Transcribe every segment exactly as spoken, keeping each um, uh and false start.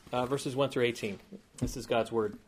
uh, verses one through eighteen. This is God's word.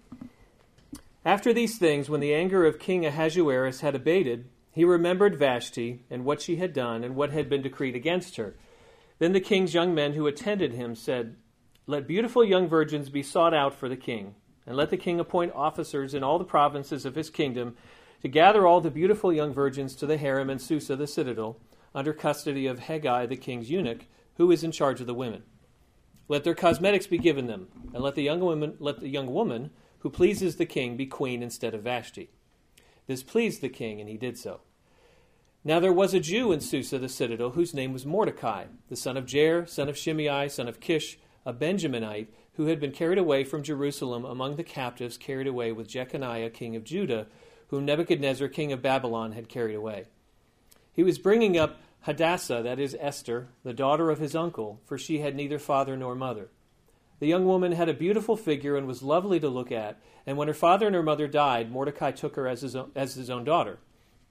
After these things, when the anger of King Ahasuerus had abated, he remembered Vashti and what she had done and what had been decreed against her. Then the king's young men who attended him said, "Let beautiful young virgins be sought out for the king, and let the king appoint officers in all the provinces of his kingdom to gather all the beautiful young virgins to the harem in Susa the citadel, under custody of Hegai the king's eunuch, who is in charge of the women. Let their cosmetics be given them, and let the young woman, let the young woman who pleases the king be queen instead of Vashti." This pleased the king, and he did so. Now there was a Jew in Susa the citadel whose name was Mordecai, the son of Jair, son of Shimei, son of Kish, a Benjaminite, who had been carried away from Jerusalem among the captives carried away with Jeconiah king of Judah, whom Nebuchadnezzar king of Babylon had carried away. He was bringing up Hadassah, that is Esther, the daughter of his uncle, for she had neither father nor mother. The young woman had a beautiful figure and was lovely to look at, and when her father and her mother died, Mordecai took her as his own, as his own daughter.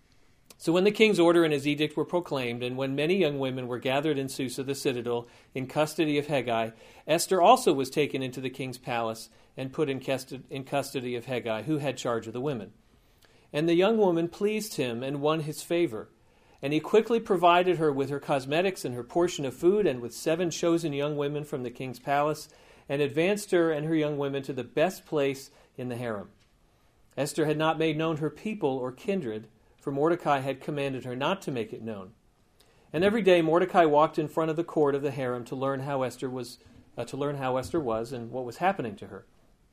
So when the king's order and his edict were proclaimed, and when many young women were gathered in Susa the citadel in custody of Hegai, Esther also was taken into the king's palace and put in custody of Hegai, who had charge of the women. And the young woman pleased him and won his favor. And he quickly provided her with her cosmetics and her portion of food and with seven chosen young women from the king's palace, and advanced her and her young women to the best place in the harem. Esther had not made known her people or kindred, for Mordecai had commanded her not to make it known. And every day Mordecai walked in front of the court of the harem to learn how Esther was, uh, to learn how Esther was and what was happening to her.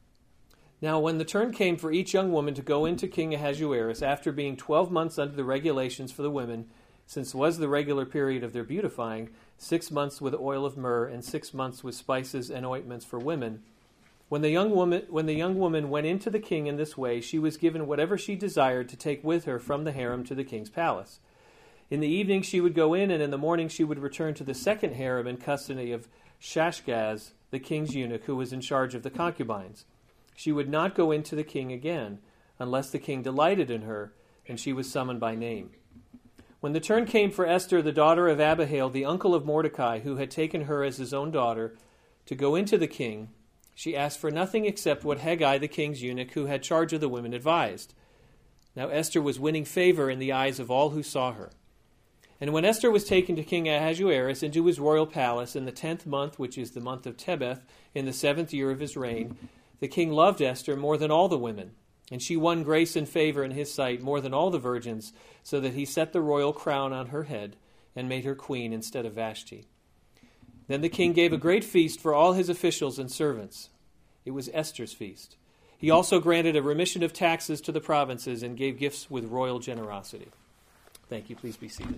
Now, when the turn came for each young woman to go into King Ahasuerus, after being twelve months under the regulations for the women, since was the regular period of their beautifying, six months with oil of myrrh and six months with spices and ointments for women, when the young woman when the young woman went into the king in this way, she was given whatever she desired to take with her from the harem to the king's palace. In the evening she would go in, and in the morning she would return to the second harem in custody of Shashgaz, the king's eunuch, who was in charge of the concubines. She would not go into the king again, unless the king delighted in her, and she was summoned by name. When the turn came for Esther, the daughter of Abihail, the uncle of Mordecai, who had taken her as his own daughter, to go into the king, she asked for nothing except what Hegai, the king's eunuch, who had charge of the women, advised. Now Esther was winning favor in the eyes of all who saw her. And when Esther was taken to King Ahasuerus into his royal palace in the tenth month, which is the month of Tebeth, in the seventh year of his reign, the king loved Esther more than all the women, and she won grace and favor in his sight more than all the virgins, so that he set the royal crown on her head and made her queen instead of Vashti. Then the king gave a great feast for all his officials and servants. It was Esther's feast. He also granted a remission of taxes to the provinces and gave gifts with royal generosity. Thank you. Please be seated.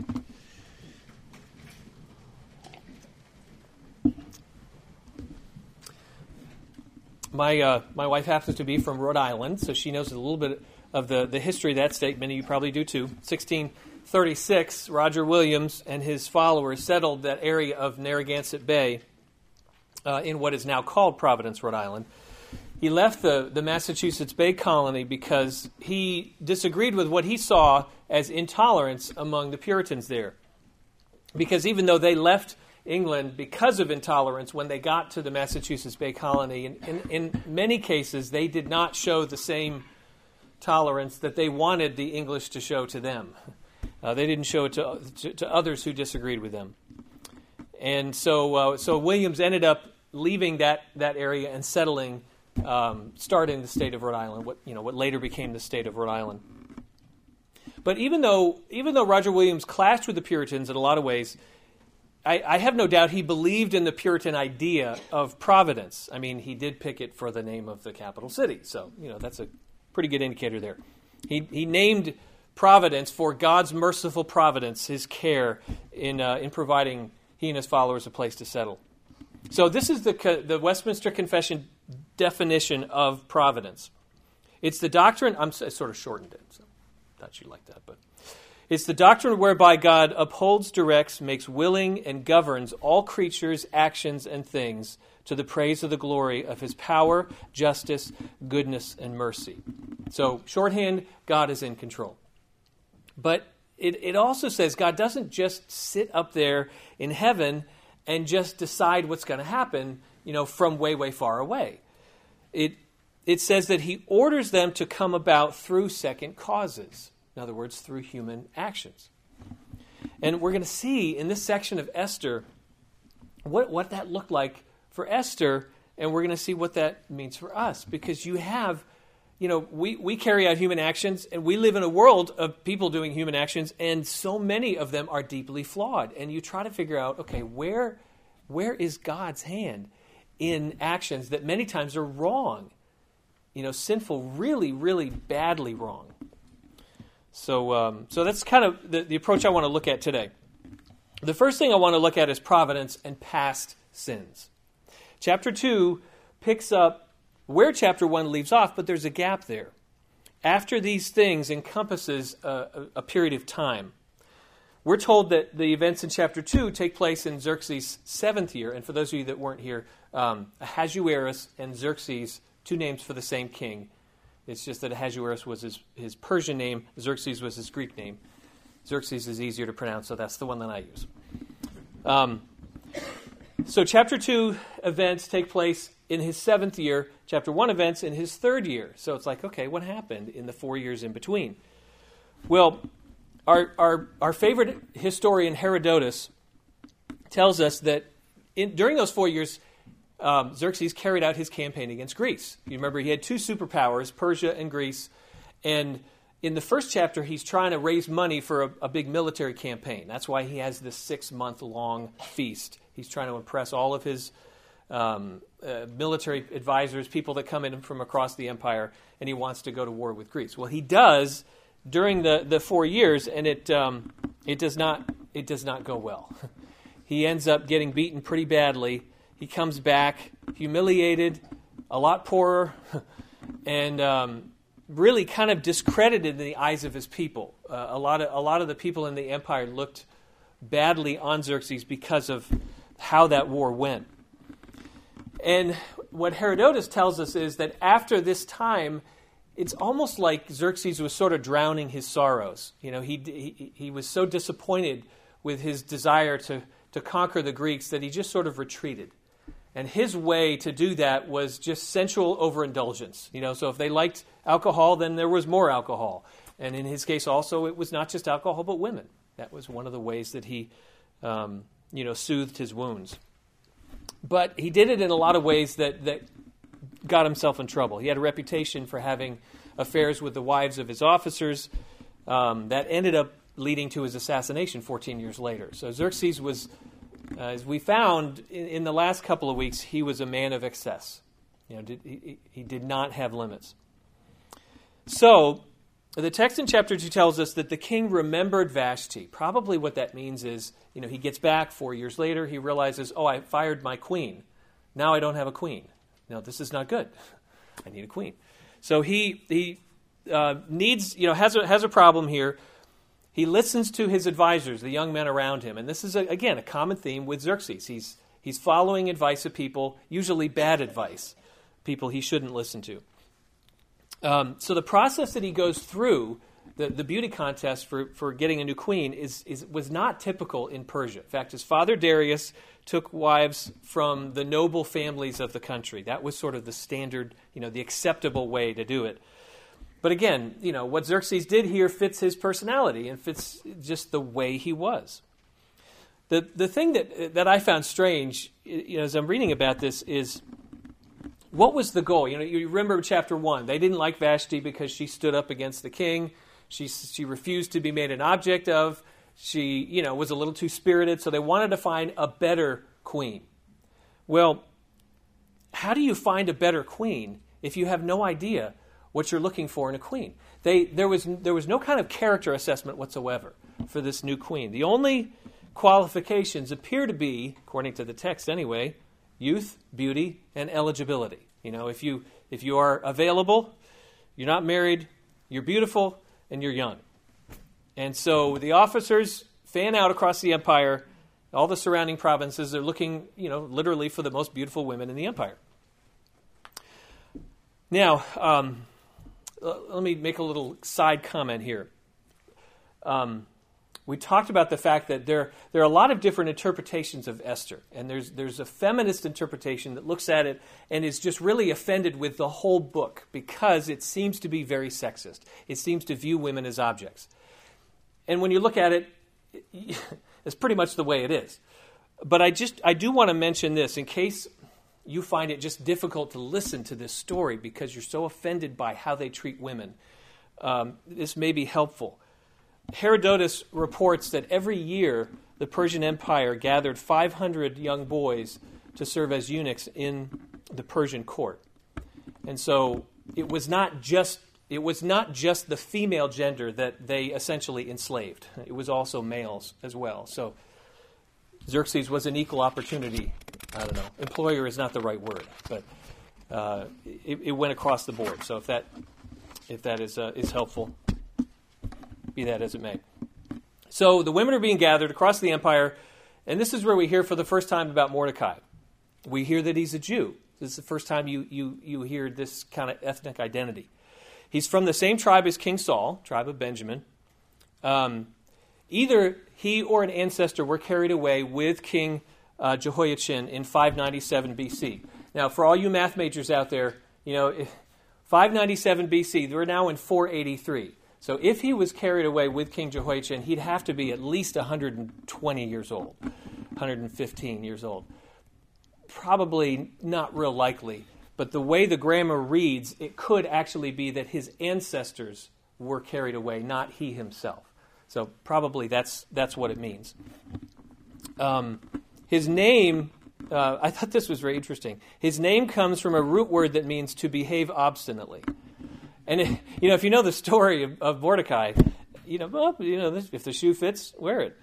My uh, my wife happens to be from Rhode Island, so she knows a little bit of the, the history of that state. Many of you probably do too. sixteen thirty-six, Roger Williams and his followers settled that area of Narragansett Bay uh, in what is now called Providence, Rhode Island. He left the, the Massachusetts Bay Colony because he disagreed with what he saw as intolerance among the Puritans there. Because even though they left England because of intolerance, when they got to the Massachusetts Bay Colony, in, in, in many cases they did not show the same tolerance that they wanted the English to show to them. Uh, they didn't show it to, to, to others who disagreed with them. And so uh, so Williams ended up leaving that, that area and settling, um, starting the state of Rhode Island, what you know what later became the state of Rhode Island. But even though even though Roger Williams clashed with the Puritans in a lot of ways, I, I have no doubt he believed in the Puritan idea of Providence. I mean, he did pick it for the name of the capital city, so you know that's a pretty good indicator there. He he named Providence for God's merciful providence, His care in uh, in providing he and his followers a place to settle. So this is the the Westminster Confession definition of providence. It's the doctrine. I'm I sort of shortened it, so thought you'd like that, but. It's the doctrine whereby God upholds, directs, makes willing, and governs all creatures, actions, and things to the praise of the glory of His power, justice, goodness, and mercy. So, shorthand, God is in control. But it, it also says God doesn't just sit up there in heaven and just decide what's going to happen. you know, from way, way far away. It it says that he orders them to come about through second causes. In other words, through human actions. And we're going to see in this section of Esther what, what that looked like for Esther, and we're going to see what that means for us. Because you have, you know, we, we carry out human actions, and we live in a world of people doing human actions, and so many of them are deeply flawed. And you try to figure out, okay, where where is God's hand in actions that many times are wrong? You know, sinful, really, really badly wrong. So um, so that's kind of the, the approach I want to look at today. The first thing I want to look at is providence and past sins. Chapter two picks up where chapter one leaves off, but there's a gap there. After these things encompasses a, a, a period of time. We're told that the events in chapter two take place in Xerxes' seventh year. And for those of you that weren't here, um, Ahasuerus and Xerxes, two names for the same king. It's just that Ahasuerus was his, his Persian name. Xerxes was his Greek name. Xerxes is easier to pronounce, so that's the one that I use. Um, so chapter two events take place in his seventh year. Chapter one events in his third year. So it's like, okay, what happened in the four years in between? Well, our our, our favorite historian Herodotus tells us that in, during those four years, Um, Xerxes carried out his campaign against Greece. You remember he had two superpowers, Persia and Greece. And in the first chapter, he's trying to raise money for a, a big military campaign. That's why he has this six-month-long feast. He's trying to impress all of his um, uh, military advisors, people that come in from across the empire, and he wants to go to war with Greece. Well, he does during the, the four years, and it um, it does not it does not go well. He ends up getting beaten pretty badly. He comes back humiliated, a lot poorer, and um, really kind of discredited in the eyes of his people. Uh, a lot of a lot of the people in the empire looked badly on Xerxes because of how that war went. And what Herodotus tells us is that after this time, it's almost like Xerxes was sort of drowning his sorrows. You know, he he, he was so disappointed with his desire to to conquer the Greeks that he just sort of retreated. And his way to do that was just sensual overindulgence. You know, so if they liked alcohol, then there was more alcohol. And in his case also, it was not just alcohol, but women. That was one of the ways that he, um, you know, soothed his wounds. But he did it in a lot of ways that, that got himself in trouble. He had a reputation for having affairs with the wives of his officers. Um, that ended up leading to his assassination fourteen years later. So Xerxes was... Uh, as we found in, in the last couple of weeks, he was a man of excess. You know, did, he, he did not have limits. So, the text in chapter two tells us that the king remembered Vashti. Probably what that means is, you know, he gets back four years later, he realizes, oh, I fired my queen. Now I don't have a queen. No, this is not good. I need a queen. So he he uh, needs, you know, has a, has a problem here. He listens to his advisors, the young men around him. And this is, a, again, a common theme with Xerxes. He's he's following advice of people, usually bad advice, people he shouldn't listen to. Um, so the process that he goes through, the, the beauty contest for, for getting a new queen, is, is was not typical in Persia. In fact, his father Darius took wives from the noble families of the country. That was sort of the standard, you know, the acceptable way to do it. But again, you know, what Xerxes did here fits his personality and fits just the way he was. The the thing that that I found strange, you know, as I'm reading about this is, what was the goal? You know, you remember chapter one. They didn't like Vashti because she stood up against the king. She she refused to be made an object of. She, you know, was a little too spirited, so they wanted to find a better queen. Well, how do you find a better queen if you have no idea what you're looking for in a queen? They there was there was no kind of character assessment whatsoever for this new queen. The only qualifications appear to be, according to the text anyway, youth, beauty, and eligibility. You know, if you if you are available, you're not married, you're beautiful, and you're young. And so the officers fan out across the empire. All the surrounding provinces are looking, you know, literally for the most beautiful women in the empire. Now, um, let me make a little side comment here. Um, we talked about the fact that there, there are a lot of different interpretations of Esther. And there's, there's a feminist interpretation that looks at it and is just really offended with the whole book because it seems to be very sexist. It seems to view women as objects. And when you look at it, it's pretty much the way it is. But I just I do want to mention this in case you find it just difficult to listen to this story because you're so offended by how they treat women. Um, this may be helpful. Herodotus reports that every year the Persian Empire gathered five hundred young boys to serve as eunuchs in the Persian court. And so it was not just it was not just the female gender that they essentially enslaved. It was also males as well. So Xerxes was an equal opportunity, I don't know, employer is not the right word, but uh, it, it went across the board. So if that if that is uh, is helpful, be that as it may. So the women are being gathered across the empire, and this is where we hear for the first time about Mordecai. We hear that he's a Jew. This is the first time you you you hear this kind of ethnic identity. He's from the same tribe as King Saul, tribe of Benjamin. Um, either he or an ancestor were carried away with King uh, Jehoiachin in five ninety-seven B C. Now, for all you math majors out there, you know, five ninety-seven B C, we're now in four eighty-three. So if he was carried away with King Jehoiachin, he'd have to be at least one hundred twenty years old, one hundred fifteen years old. Probably not real likely. But the way the grammar reads, it could actually be that his ancestors were carried away, not he himself. So probably that's that's what it means. Um, his name, uh, I thought this was very interesting. His name comes from a root word that means to behave obstinately. And it, you know, if you know the story of, of Mordecai, you know, well, you know, if the shoe fits, wear it.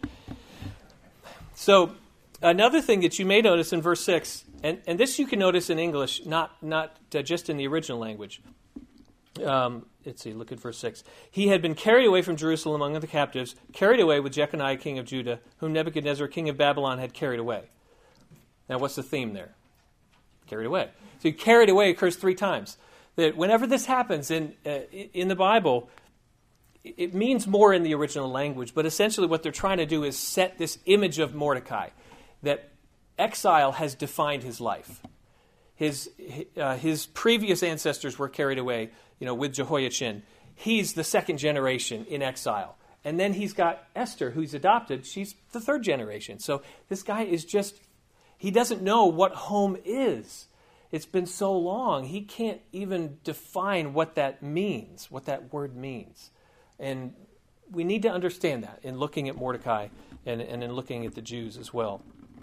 So another thing that you may notice in verse six. And, and this you can notice in English, not not uh, just in the original language. Um, let's see, look at verse six. He had been carried away from Jerusalem among the captives, carried away with Jeconiah, king of Judah, whom Nebuchadnezzar, king of Babylon, had carried away. Now, what's the theme there? Carried away. So carried away occurs three times. That whenever this happens in uh, in the Bible, it means more in the original language, but essentially what they're trying to do is set this image of Mordecai, that exile has defined his life. His uh, his previous ancestors were carried away, you know, with Jehoiachin. He's the second generation in exile. And then he's got Esther, who's adopted. She's the third generation. So this guy is just, he doesn't know what home is. It's been so long, he can't even define what that means, what that word means. And we need to understand that in looking at Mordecai and, and in looking at the Jews as well.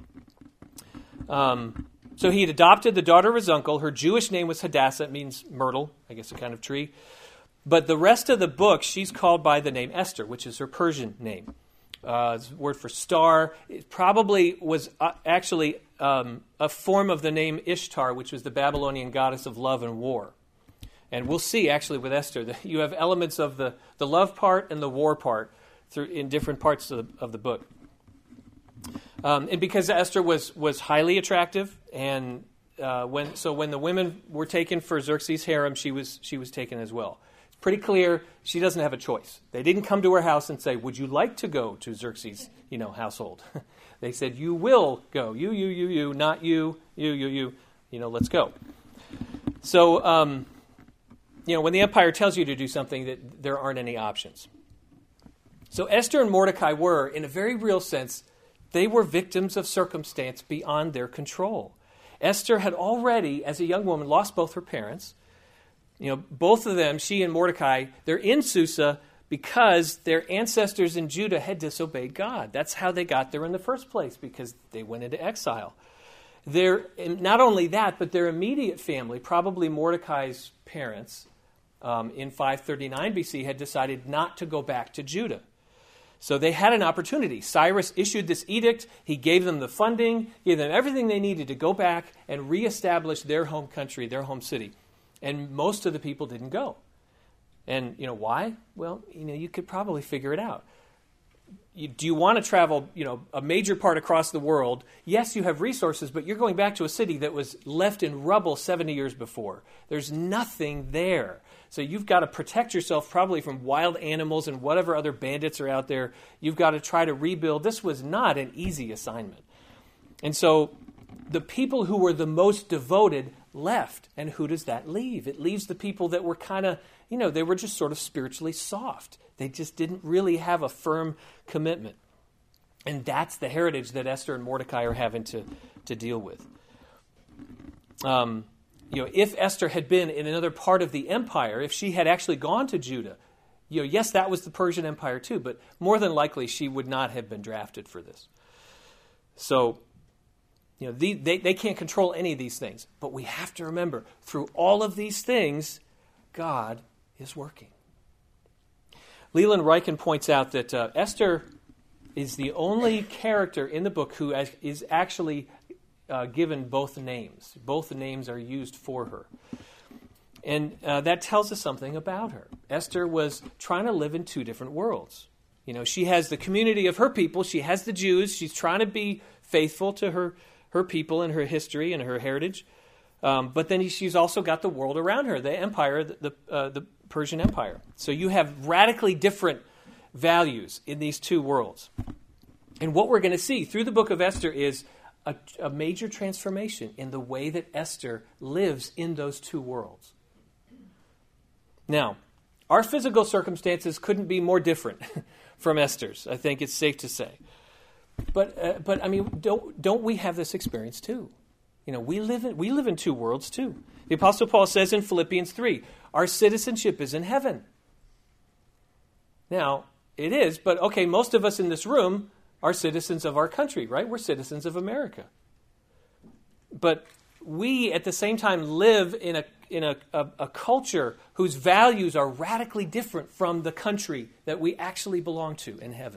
Um, so he had adopted the daughter of his uncle. Her Jewish name was Hadassah. It means myrtle, I guess a kind of tree. But the rest of the book, she's called by the name Esther, which is her Persian name. Uh, it's a word for star. It probably was uh, actually um, a form of the name Ishtar, which was the Babylonian goddess of love and war. And we'll see, actually, with Esther, that you have elements of the, the love part and the war part through in different parts of the, of the book. Um, and because Esther was was highly attractive, and uh, when so when the women were taken for Xerxes' harem, she was she was taken as well. It's pretty clear she doesn't have a choice. They didn't come to her house and say, "Would you like to go to Xerxes' you know household?" They said, "You will go. You you you you, not you you you you. You know, let's go." So um, you know when the empire tells you to do something, that there aren't any options. So Esther and Mordecai were, in a very real sense, they were victims of circumstance beyond their control. Esther had already, as a young woman, lost both her parents. You know, both of them, she and Mordecai, they're in Susa because their ancestors in Judah had disobeyed God. That's how they got there in the first place, because they went into exile. Their, not only that, but their immediate family, probably Mordecai's parents, um, in five thirty-nine B C, had decided not to go back to Judah. So they had an opportunity. Cyrus issued this edict. He gave them the funding, gave them everything they needed to go back and reestablish their home country, their home city. And most of the people didn't go. And, you know, why? Well, you know, you could probably figure it out. you, do you want to travel, you know, a major part across the world? Yes, you have resources, but you're going back to a city that was left in rubble seventy years before. There's nothing there. So you've got to protect yourself probably from wild animals and whatever other bandits are out there. You've got to try to rebuild. This was not an easy assignment. And so the people who were the most devoted left. And who does that leave? It leaves the people that were kind of, you know, they were just sort of spiritually soft. They just didn't really have a firm commitment. And that's the heritage that Esther and Mordecai are having to, to deal with. Um, you know, if Esther had been in another part of the empire, if she had actually gone to Judah, you know, yes, that was the Persian Empire too, but more than likely she would not have been drafted for this. So, you know, the, they, they can't control any of these things. But we have to remember, through all of these things, God is working. Leland Ryken points out that uh, Esther is the only character in the book who is actually uh, given both names. Both names are used for her. And uh, that tells us something about her. Esther was trying to live in two different worlds. You know, she has the community of her people. She has the Jews. She's trying to be faithful to her, her people and her history and her heritage. Um, but then she's also got the world around her, the empire, the, the, uh, the Persian Empire. So you have radically different values in these two worlds. And what we're going to see through the book of Esther is a, a major transformation in the way that Esther lives in those two worlds. Now, our physical circumstances couldn't be more different from Esther's, I think it's safe to say. But, uh, but I mean, don't, don't we have this experience too? You know, we live in, we live in two worlds too. The Apostle Paul says in Philippians three, our citizenship is in heaven. Now, it is, but okay, most of us in this room are citizens of our country, right? We're citizens of America. But we, at the same time, live in a in a, a, a culture whose values are radically different from the country that we actually belong to in heaven.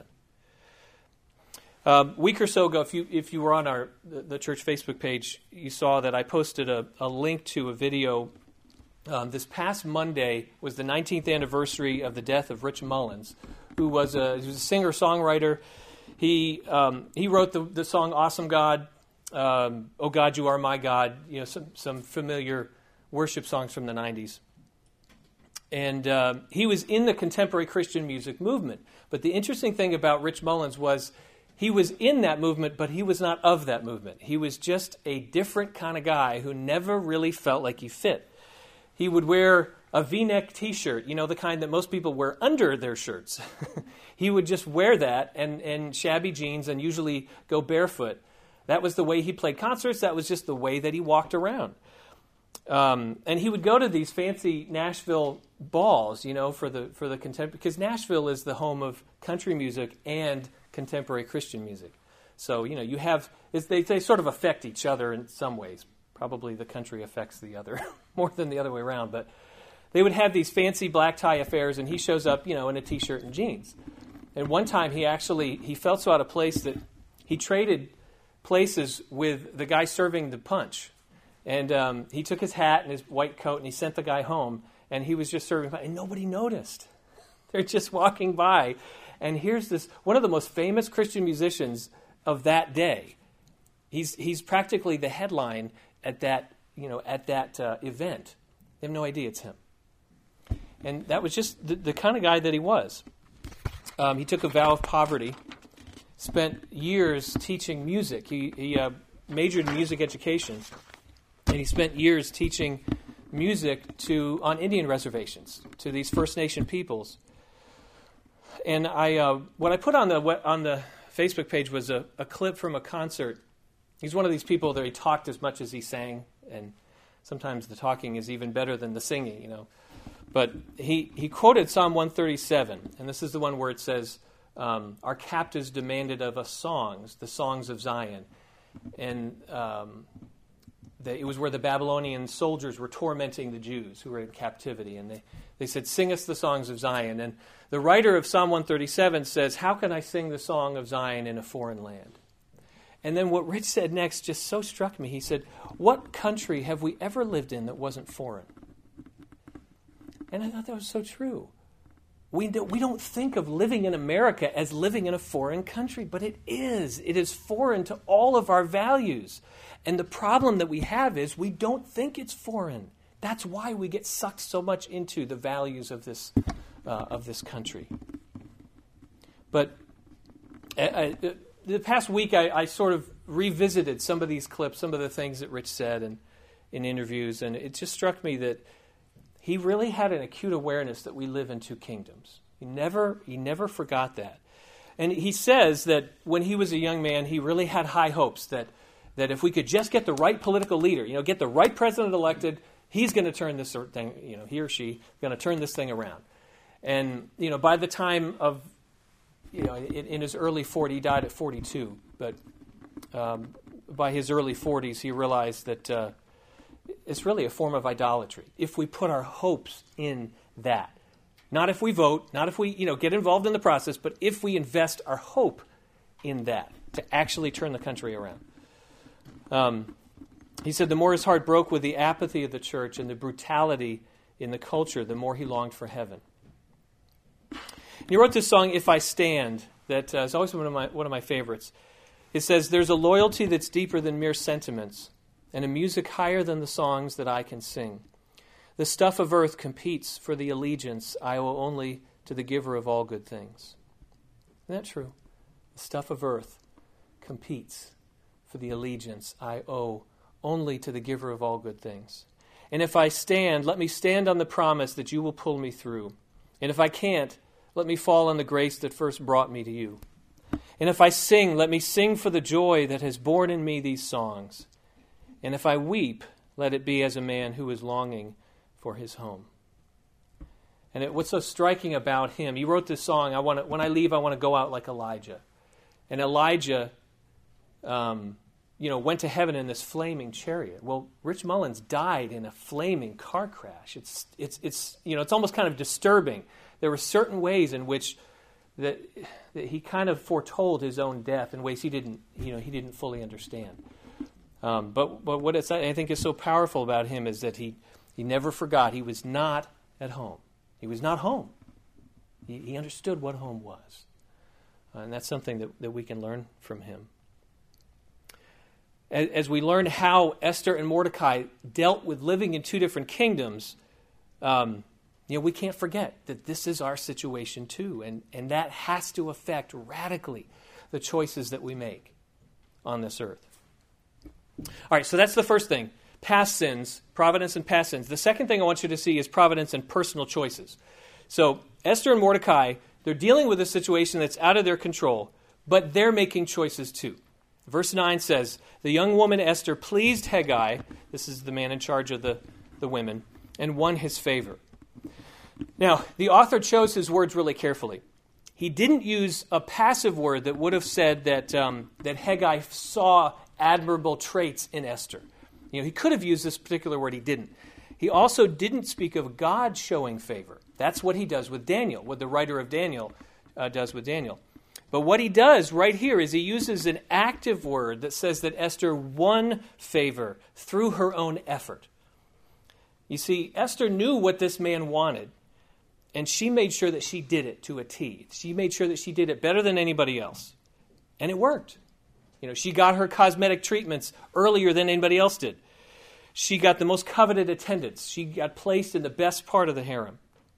A week or so ago, if you if you were on our the, the church Facebook page, you saw that I posted a, a link to a video. Um, this past Monday was the nineteenth anniversary of the death of Rich Mullins, who was a, he was a singer-songwriter. He um, he wrote the, the song "Awesome God," um, "Oh God, You Are My God." You know, some some familiar worship songs from the nineties. And uh, he was in the contemporary Christian music movement. But the interesting thing about Rich Mullins was he was in that movement, but he was not of that movement. He was just a different kind of guy who never really felt like he fit. He would wear a V-neck T-shirt, you know, the kind that most people wear under their shirts. He would just wear that and, and shabby jeans and usually go barefoot. That was the way he played concerts. That was just the way that he walked around. Um, and he would go to these fancy Nashville balls, you know, for the for the contemporary, because Nashville is the home of country music and contemporary Christian music. So, you know, you have, it's, they, they sort of affect each other in some ways. Probably the country affects the other more than the other way around. But they would have these fancy black tie affairs, and he shows up, you know, in a T-shirt and jeans. And one time he actually, he felt so out of place that he traded places with the guy serving the punch. And um, he took his hat and his white coat, and he sent the guy home, and he was just serving punch, and nobody noticed. They're just walking by. And here's this, one of the most famous Christian musicians of that day. He's he's practically the headline at that, you know, at that uh, event. They have no idea it's him. And that was just the, the kind of guy that he was. Um, he took a vow of poverty, spent years teaching music. He, he uh, majored in music education, and he spent years teaching music to on Indian reservations to these First Nation peoples. And I, uh, what I put on the on the Facebook page was a, a clip from a concert. He's one of these people that he talked as much as he sang, and sometimes the talking is even better than the singing, you know. But he, he quoted Psalm one thirty-seven, and this is the one where it says, um, "Our captives demanded of us songs, the songs of Zion," and um, the, it was where the Babylonian soldiers were tormenting the Jews who were in captivity, and they, they said, "Sing us the songs of Zion." And the writer of Psalm one thirty-seven says, "How can I sing the song of Zion in a foreign land?" And then what Rich said next just so struck me. He said, "What country have we ever lived in that wasn't foreign?" And I thought that was so true. We, do, we don't think of living in America as living in a foreign country, but it is. It is foreign to all of our values. And the problem that we have is we don't think it's foreign. That's why we get sucked so much into the values of this uh, of this country. But I, I, the past week, I, I sort of revisited some of these clips, some of the things that Rich said in, in interviews, and it just struck me that he really had an acute awareness that we live in two kingdoms. He never, he never forgot that. And he says that when he was a young man, he really had high hopes that that if we could just get the right political leader, you know, get the right president elected, he's going to turn this thing, you know, he or she going to turn this thing around. And, you know, by the time of, you know, in, in his early forties, he died at forty-two, but um, by his early forties, he realized that uh, it's really a form of idolatry if we put our hopes in that. Not if we vote, not if we, you know, get involved in the process, but if we invest our hope in that to actually turn the country around. Um, he said the more his heart broke with the apathy of the church and the brutality in the culture, the more he longed for heaven. He wrote this song, If I Stand, that uh, is always one of my one of my favorites. It says, there's a loyalty that's deeper than mere sentiments, and a music higher than the songs that I can sing. The stuff of earth competes for the allegiance I owe only to the giver of all good things. Isn't that true? The stuff of earth competes for the allegiance I owe only to the giver of all good things. And if I stand, let me stand on the promise that you will pull me through. And if I can't, let me fall on the grace that first brought me to you. And if I sing, let me sing for the joy that has born in me these songs. And if I weep, let it be as a man who is longing for his home. And it, what's so striking about him, he wrote this song, I want to, when I leave, I want to go out like Elijah. And Elijah, um, you know, went to heaven in this flaming chariot. Well, Rich Mullins died in a flaming car crash. It's, it's, it's, you know, it's almost kind of disturbing. There were certain ways in which that, that he kind of foretold his own death in ways he didn't, you know, he didn't fully understand. Um, but but what it's, I think is so powerful about him is that he, he never forgot. He was not at home. He was not home. He, he understood what home was. Uh, and that's something that, that we can learn from him. As, as we learn how Esther and Mordecai dealt with living in two different kingdoms, um, you know, we can't forget that this is our situation too. And, and that has to affect radically the choices that we make on this earth. All right, so that's the first thing. Past sins, providence and past sins. The second thing I want you to see is providence and personal choices. So Esther and Mordecai, they're dealing with a situation that's out of their control, but they're making choices too. Verse nine says, the young woman Esther pleased Hegai, this is the man in charge of the, the women, and won his favor. Now, the author chose his words really carefully. He didn't use a passive word that would have said that um, that Hegai saw admirable traits in Esther. You know, he could have used this particular word. He didn't. He also didn't speak of God showing favor. That's what he does with Daniel, what the writer of Daniel uh, does with Daniel. But what he does right here is he uses an active word that says that Esther won favor through her own effort. You see, Esther knew what this man wanted, and she made sure that she did it to a T. She made sure that she did it better than anybody else. And it worked. You know, she got her cosmetic treatments earlier than anybody else did. She got the most coveted attendants. She got placed in the best part of the harem.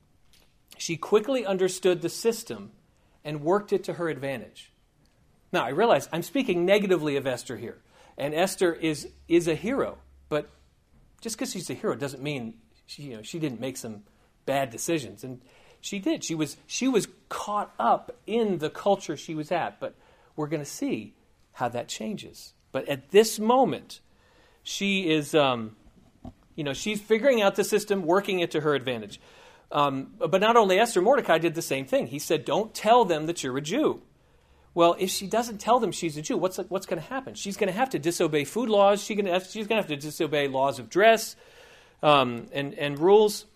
She quickly understood the system and worked it to her advantage. Now, I realize I'm speaking negatively of Esther here. And Esther is, is a hero. But just because she's a hero doesn't mean she, you know, she didn't make some bad decisions. And she did. She was, she was caught up in the culture she was at. But we're going to see how that changes. But at this moment, she is, um, you know, she's figuring out the system, working it to her advantage. Um, but not only Esther, Mordecai did the same thing. He said, don't tell them that you're a Jew. Well, if she doesn't tell them she's a Jew, what's what's going to happen? She's going to have to disobey food laws. She's going to have, she's going to have to disobey laws of dress um, and, and rules.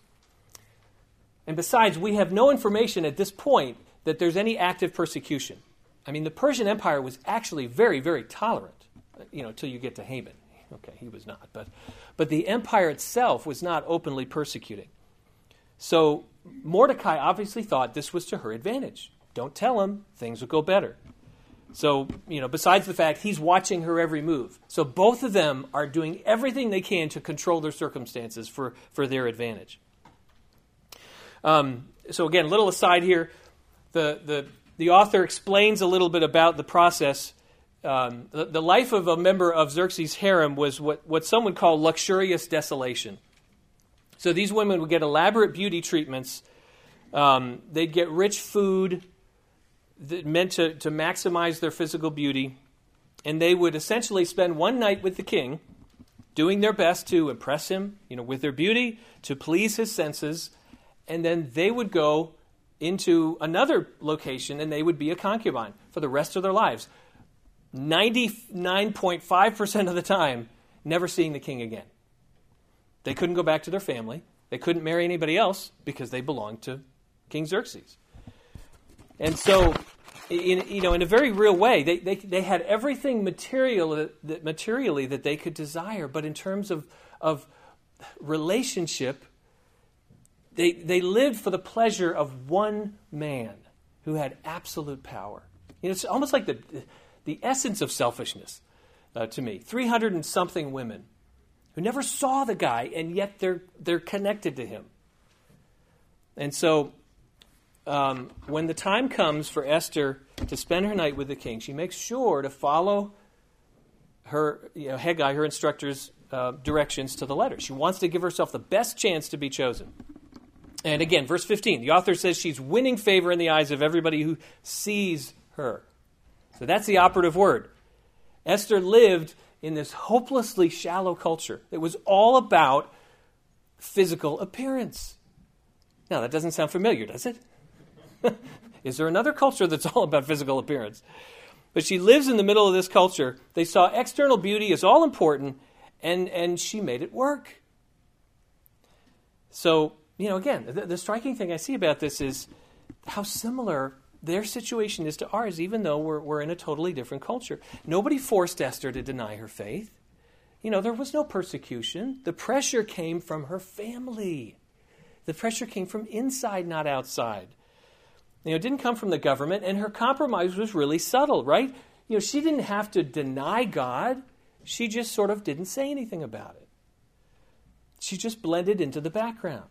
And besides, we have no information at this point that there's any active persecution. I mean, the Persian Empire was actually very, very tolerant, you know, until you get to Haman. Okay, he was not. But, but the empire itself was not openly persecuting. So Mordecai obviously thought this was to her advantage. Don't tell him, things will go better. So, you know, besides the fact he's watching her every move. So both of them are doing everything they can to control their circumstances for, for their advantage. Um, so again, a little aside here. The, the, the author explains a little bit about the process. Um, the, the life of a member of Xerxes' harem was what, what some would call luxurious desolation. So these women would get elaborate beauty treatments. Um, they'd get rich food that meant to, to maximize their physical beauty. And they would essentially spend one night with the king, doing their best to impress him, you know, with their beauty, to please his senses. And then they would go into another location and they would be a concubine for the rest of their lives. ninety-nine point five percent of the time, never seeing the king again. They couldn't go back to their family. They couldn't marry anybody else because they belonged to King Xerxes. And so, in, you know, in a very real way, they, they, they had everything material that, that, materially that they could desire, but in terms of, of relationship, they, they lived for the pleasure of one man who had absolute power. You know, it's almost like the, the essence of selfishness uh, to me. three hundred and something women who never saw the guy, and yet they're they're connected to him. And so, um, when the time comes for Esther to spend her night with the king, she makes sure to follow her, you know, Haggai, her instructor's uh, directions to the letter. She wants to give herself the best chance to be chosen. And again, verse fifteen, the author says she's winning favor in the eyes of everybody who sees her. So that's the operative word. Esther lived in this hopelessly shallow culture. It was all about physical appearance. Now, that doesn't sound familiar, does it? Is there another culture that's all about physical appearance? But she lives in the middle of this culture. They saw external beauty as all important, and, and she made it work. So, you know, again, the, the striking thing I see about this is how similar their situation is to ours, even though we're, we're in a totally different culture. Nobody forced Esther to deny her faith. You know, there was no persecution. The pressure came from her family. The pressure came from inside, not outside. You know, it didn't come from the government, and her compromise was really subtle, right? You know, she didn't have to deny God. She just sort of didn't say anything about it. She just blended into the background.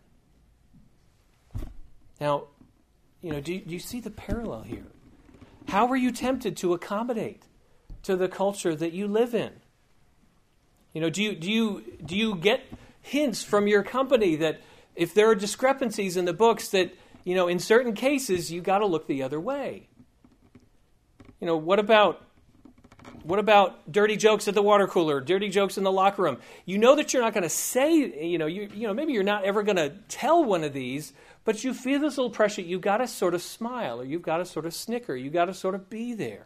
Now, you know, do you, do you see the parallel here? How were you tempted to accommodate to the culture that you live in? You know, do you do you do you get hints from your company that if there are discrepancies in the books that, you know, in certain cases you got to look the other way? You know, what about what about dirty jokes at the water cooler, dirty jokes in the locker room? You know that you're not going to say, you know, you you know, maybe you're not ever going to tell one of these, but you feel this little pressure. You've got to sort of smile, or you've got to sort of snicker. You've got to sort of be there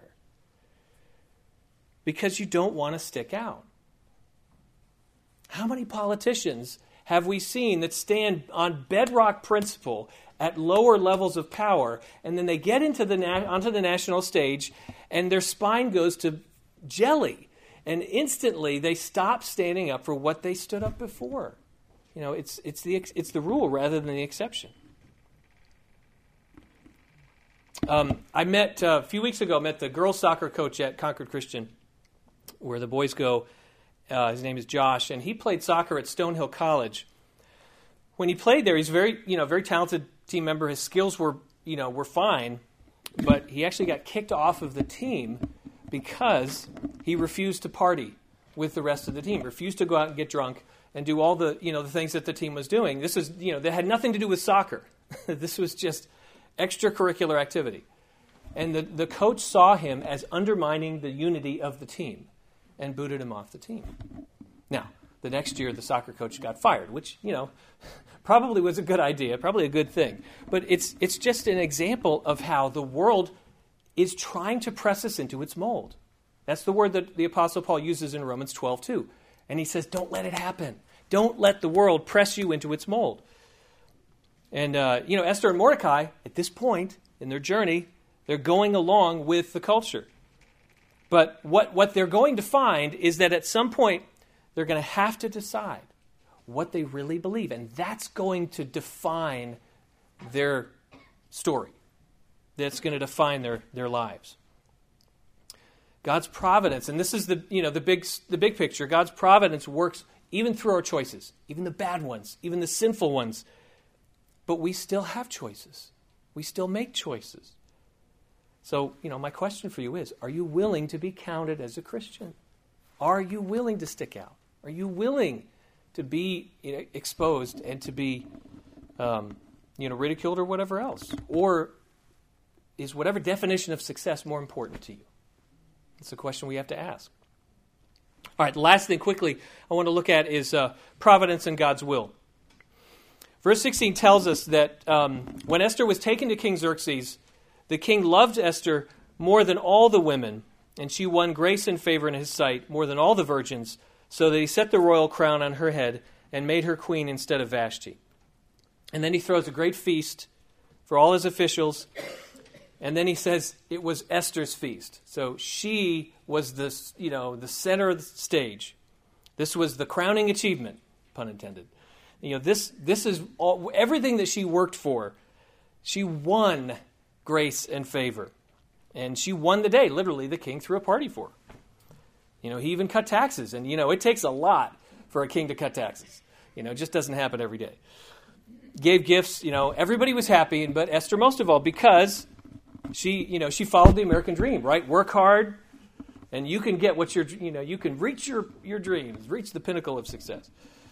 because you don't want to stick out. How many politicians have we seen that stand on bedrock principle at lower levels of power, and then they get into the na- onto the national stage, and their spine goes to jelly, and instantly they stop standing up for what they stood up before? You know, it's it's the it's the rule rather than the exception. Um, I met uh, a few weeks ago. Met the girls' soccer coach at Concord Christian, where the boys go. Uh, his name is Josh, and he played soccer at Stonehill College. When he played there, he's very, you know, very talented team member. His skills were, you know, were fine, but he actually got kicked off of the team because he refused to party with the rest of the team. Refused to go out and get drunk and do all the, you know, the things that the team was doing. This is, you know, that had nothing to do with soccer. This was just extracurricular activity. And the, the coach saw him as undermining the unity of the team and booted him off the team. Now, the next year, the soccer coach got fired, which, you know, probably was a good idea, probably a good thing. But it's it's just an example of how the world is trying to press us into its mold. That's the word that the Apostle Paul uses in Romans twelve two. And he says, don't let it happen. Don't let the world press you into its mold. And, uh, you know, Esther and Mordecai, at this point in their journey, they're going along with the culture. But what, what they're going to find is that at some point, they're going to have to decide what they really believe. And that's going to define their story, that's going to define their, their lives. God's providence, and this is the you know the big the big picture. God's providence works even through our choices, even the bad ones, even the sinful ones. But we still have choices. We still make choices. So, you know, my question for you is, are you willing to be counted as a Christian? Are you willing to stick out? Are you willing to be you know, exposed and to be um, you know, ridiculed or whatever else? Or is whatever definition of success more important to you? It's a question we have to ask. All right, the last thing quickly I want to look at is uh, providence and God's will. Verse sixteen tells us that um, when Esther was taken to King Xerxes, the king loved Esther more than all the women, and she won grace and favor in his sight more than all the virgins, so that he set the royal crown on her head and made her queen instead of Vashti. And then he throws a great feast for all his officials, and then he says it was Esther's feast. So she was the, you know, the center of the stage. This was the crowning achievement, pun intended. You know, this this is all, everything that she worked for. She won grace and favor. And she won the day. Literally, the king threw a party for her. You know, he even cut taxes. And, you know, it takes a lot for a king to cut taxes. You know, it just doesn't happen every day. Gave gifts. You know, everybody was happy, but Esther most of all, because she, you know, she followed the American dream, right? Work hard, and you can get what you're, you know, you can reach your, your dreams, reach the pinnacle of success.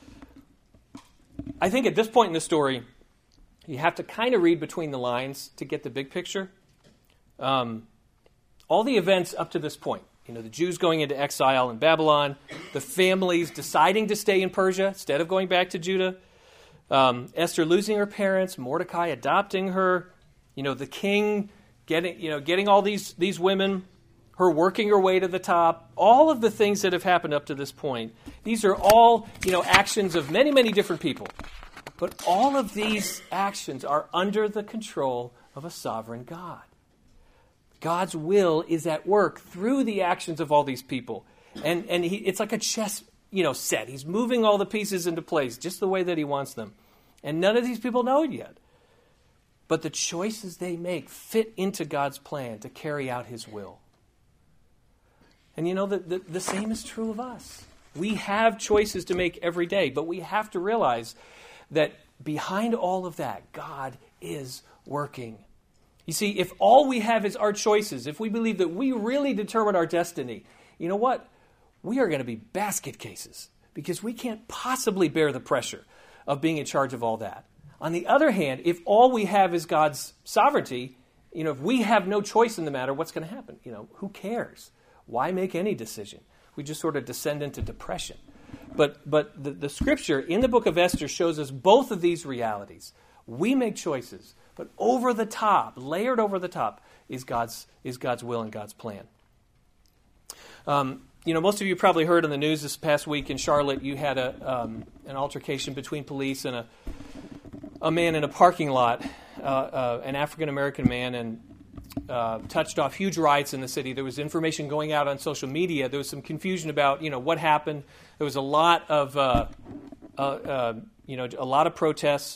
I think at this point in the story, you have to kind of read between the lines to get the big picture. Um, all the events up to this point, you know, the Jews going into exile in Babylon, the families deciding to stay in Persia instead of going back to Judah, um, Esther losing her parents, Mordecai adopting her, you know, the king getting, you know, getting all these these women, her working her way to the top, all of the things that have happened up to this point. These are all, you know, actions of many, many different people. But all of these actions are under the control of a sovereign God. God's will is at work through the actions of all these people. And and he, it's like a chess, you know, set. He's moving all the pieces into place just the way that he wants them. And none of these people know it yet. But the choices they make fit into God's plan to carry out his will. And you know, the, the, the same is true of us. We have choices to make every day, but we have to realize that behind all of that, God is working. You see, if all we have is our choices, if we believe that we really determine our destiny, you know what? We are going to be basket cases because we can't possibly bear the pressure of being in charge of all that. On the other hand, if all we have is God's sovereignty, you know, if we have no choice in the matter, what's going to happen? You know, who cares? Why make any decision? We just sort of descend into depression. But but the, the scripture in the book of Esther shows us both of these realities. We make choices, but over the top, layered over the top, is God's is God's will and God's plan. Um, you know, most of you probably heard on the news this past week in Charlotte, you had a um, an altercation between police and a a man in a parking lot, uh, uh, an African American man, and Uh, touched off huge riots in the city. There was information going out on social media. There was some confusion about, you know, what happened. There was a lot of, uh, uh, uh, you know, a lot of protests.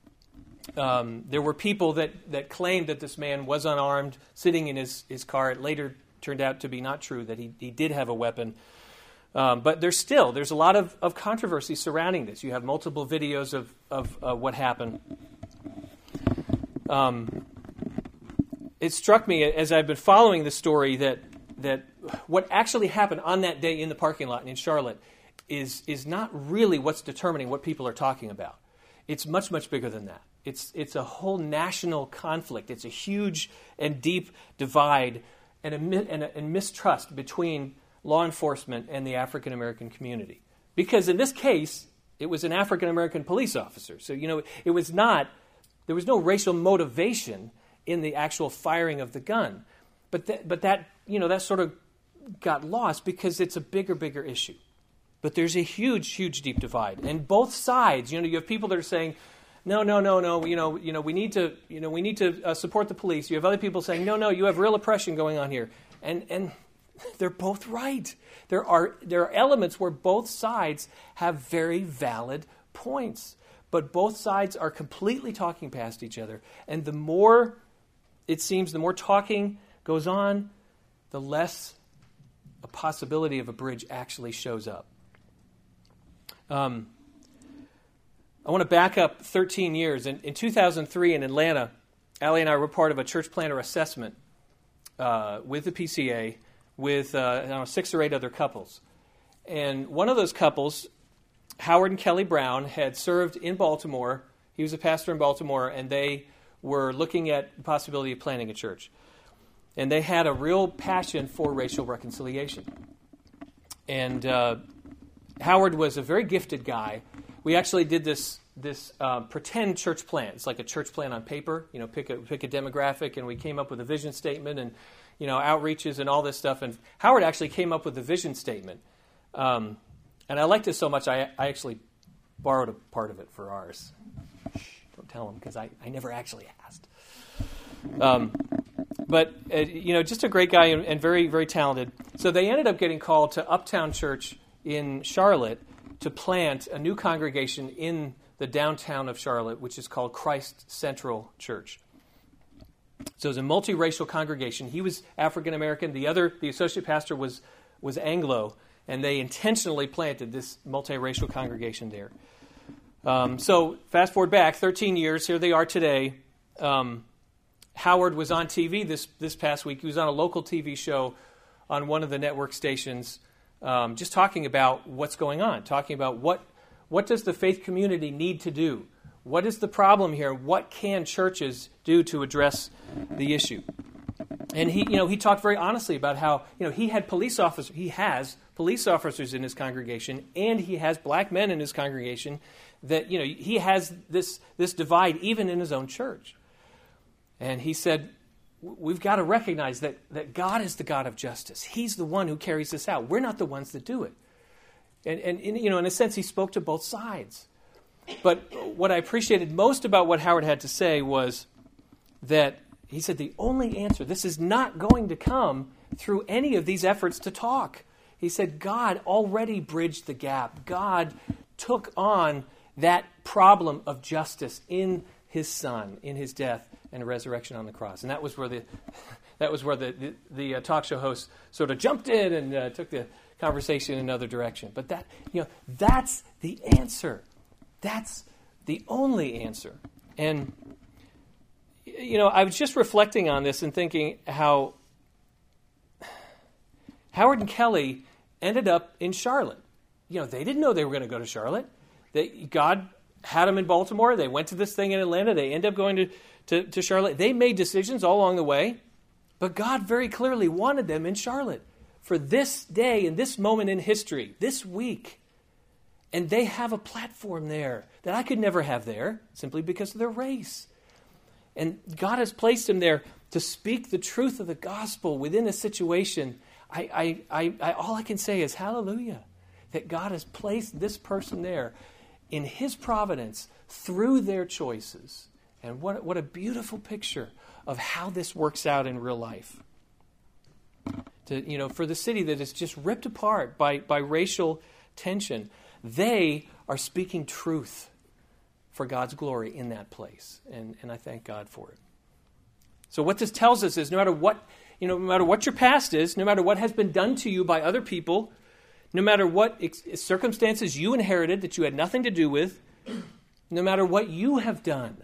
Um, there were people that, that claimed that this man was unarmed, sitting in his, his car. It later turned out to be not true, that he, he did have a weapon. Um, but there's still, there's a lot of, of controversy surrounding this. You have multiple videos of, of uh, what happened. Um It struck me as I've been following the story that that what actually happened on that day in the parking lot in Charlotte is is not really what's determining what people are talking about. It's much, much bigger than that. It's it's a whole national conflict. It's a huge and deep divide and a, and, a, and mistrust between law enforcement and the African American community. Because in this case, it was an African American police officer. So, you know, it was not, there was no racial motivation in the actual firing of the gun. But that, but that, you know, that sort of got lost because it's a bigger, bigger issue. But there's a huge, huge, deep divide. And both sides, you know, you have people that are saying, no, no, no, no, you know, you know, we need to, you know, we need to uh, support the police. You have other people saying, no, no, you have real oppression going on here. And and they're both right. There are there are elements where both sides have very valid points, but both sides are completely talking past each other. And the more, it seems, the more talking goes on, the less a possibility of a bridge actually shows up. Um, I want to back up thirteen years. In, in two thousand three in Atlanta, Allie and I were part of a church planter assessment uh, with the P C A with uh, I don't know, six or eight other couples. And one of those couples, Howard and Kelly Brown, had served in Baltimore. He was a pastor in Baltimore, and they were looking at the possibility of planting a church. And they had a real passion for racial reconciliation. And uh, Howard was a very gifted guy. We actually did this this uh, pretend church plan. It's like a church plan on paper. You know, pick a pick a demographic, and we came up with a vision statement and, you know, outreaches and all this stuff. And Howard actually came up with a vision statement. Um, and I liked it so much, I, I actually borrowed a part of it for ours. Shh, don't tell him, because I, I never actually asked. Um, but, uh, you know, just a great guy and, and very, very talented. So they ended up getting called to Uptown Church in Charlotte to plant a new congregation in the downtown of Charlotte, which is called Christ Central Church. So it was a multiracial congregation. He was African American. The other, the associate pastor was was Anglo, and they intentionally planted this multiracial congregation there. Um, so fast forward back thirteen years. Here they are today. Um, Howard was on T V this this past week. He was on a local T V show on one of the network stations, um, just talking about what's going on, talking about what what does the faith community need to do. What is the problem here? What can churches do to address the issue? And he, you know, he talked very honestly about how, you know, he had police officers, he has police officers in his congregation, and he has black men in his congregation. That, you know, he has this this divide even in his own church. And he said, we've got to recognize that that God is the God of justice. He's the one who carries this out. We're not the ones that do it. And and in, you know, in a sense, he spoke to both sides. But what I appreciated most about what Howard had to say was that he said the only answer, this is not going to come through any of these efforts to talk. He said God already bridged the gap. God took on that problem of justice in his son, in his death and resurrection on the cross. And that was where the that was where the, the, the uh, talk show host sort of jumped in and uh, took the conversation in another direction. But that, you know, that's the answer. That's the only answer. And, you know, I was just reflecting on this and thinking how Howard and Kelly ended up in Charlotte. You know, they didn't know they were going to go to Charlotte. They, God had them in Baltimore. They went to this thing in Atlanta. They ended up going to, to, to Charlotte. They made decisions all along the way. But God very clearly wanted them in Charlotte for this day and this moment in history, this week. And they have a platform there that I could never have there simply because of their race. And God has placed them there to speak the truth of the gospel within a situation. I, I, I, I, all I can say is hallelujah, that God has placed this person there in his providence through their choices. And what, what a beautiful picture of how this works out in real life. To, you know, for the city that is just ripped apart by, by racial tension, they are speaking truth for God's glory in that place. And, and I thank God for it. So what this tells us is no matter what, you know, no matter what your past is, no matter what has been done to you by other people, no matter what ex- circumstances you inherited that you had nothing to do with, no matter what you have done,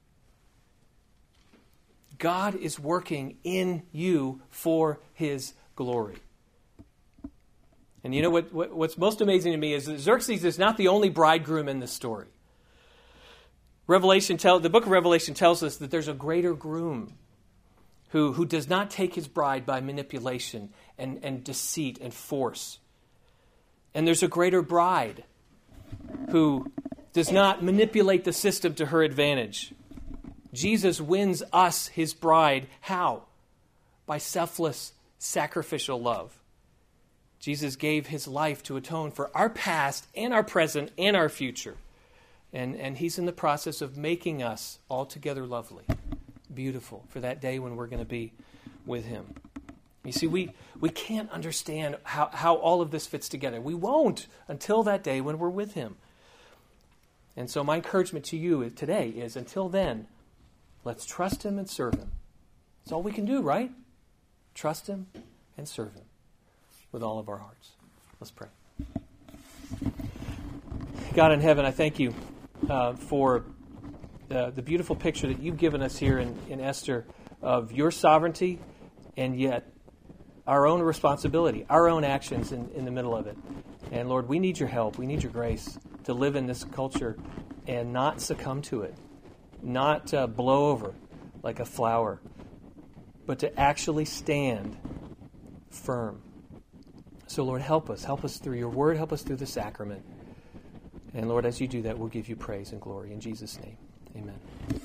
God is working in you for his glory. And you know what, what? What's most amazing to me is that Xerxes is not the only bridegroom in this story. Revelation tell the book of Revelation tells us that there's a greater groom who, who does not take his bride by manipulation and, and deceit and force. And there's a greater bride who does not manipulate the system to her advantage. Jesus wins us, his bride. How? By selfless, sacrificial love. Jesus gave his life to atone for our past and our present and our future. And, and he's in the process of making us altogether lovely, beautiful for that day when we're going to be with him. You see, we, we can't understand how, how all of this fits together. We won't until that day when we're with him. And so my encouragement to you today is, until then, let's trust him and serve him. That's all we can do, right? Trust him and serve him with all of our hearts. Let's pray. God in heaven, I thank you uh, for uh, the beautiful picture that you've given us here in, in Esther of your sovereignty and yet our own responsibility, our own actions in, in the middle of it. And Lord, we need your help. We need your grace to live in this culture and not succumb to it, not uh, blow over like a flower, but to actually stand firm. So Lord, help us. Help us through your word. Help us through the sacrament. And Lord, as you do that, we'll give you praise and glory. In Jesus' name, amen.